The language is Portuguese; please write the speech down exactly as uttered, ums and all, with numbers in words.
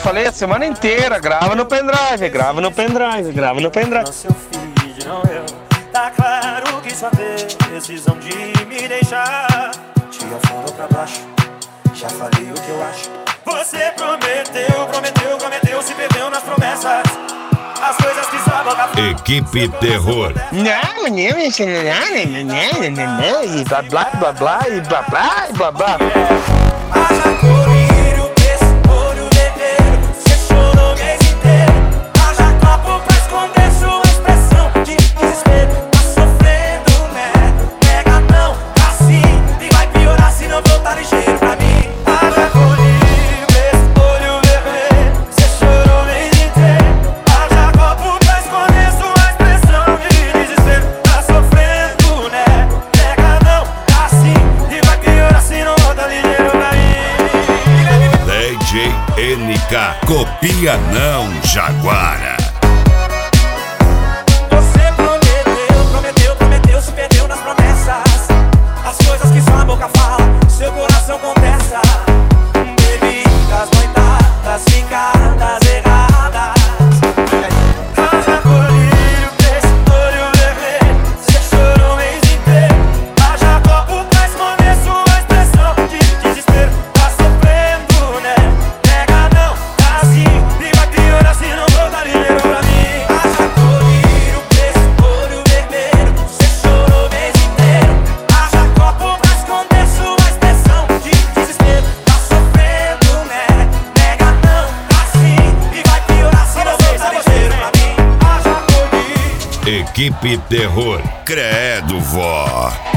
falei a semana inteira, grava no pendrive, grava no pendrive, grava no pendrive. Não seu feed, não eu. Tá claro que só decisão de me deixar te afundou pra baixo. Já falei o que eu acho. Você prometeu, prometeu, prometeu, se perdeu nas promessas. As coisas que sua boca fala. Equipe Terror. Não, não, isso não, não, não, não, não, e blá blá blá blá, e blá blá, e blá blá. Haja colírio, esse olho vermelho. Você chorou o mês inteiro. Haja copo pra esconder sua expressão de desespero. Tá sofrendo, né? Pega não, assim. E vai piorar se não voltar ligeiro pra mim. Haja colírio, esse olho vermelho. Você chorou o mês inteiro. Haja copo pra esconder sua expressão de desespero. Tá sofrendo, né? Pega não, assim. E vai piorar se não voltar ligeiro pra mim. D J N K. Copia não, Jaguara. Você prometeu, prometeu, prometeu, se perdeu nas promessas. As coisas que sua boca fala, seu coração contesta. Bebidas, noitadas, ficadas erradas. Haja colírio, desse olho vermelho. Você chorou o mês inteiro. Haja copo pra esconder sua expressão de desespero. Tá sofrendo, né? Pega não, tá assim. E vai piorar se não voltar ligeiro pra mim. Haja colírio, desse olho vermelho. Você chorou o mês inteiro. Haja copo pra esconder sua expressão de desespero. Tá sofrendo, né? Pega não, tá assim. E vai piorar se não voltar ligeiro pra mim. Haja colírio. Equipe Terror. Credo, vó.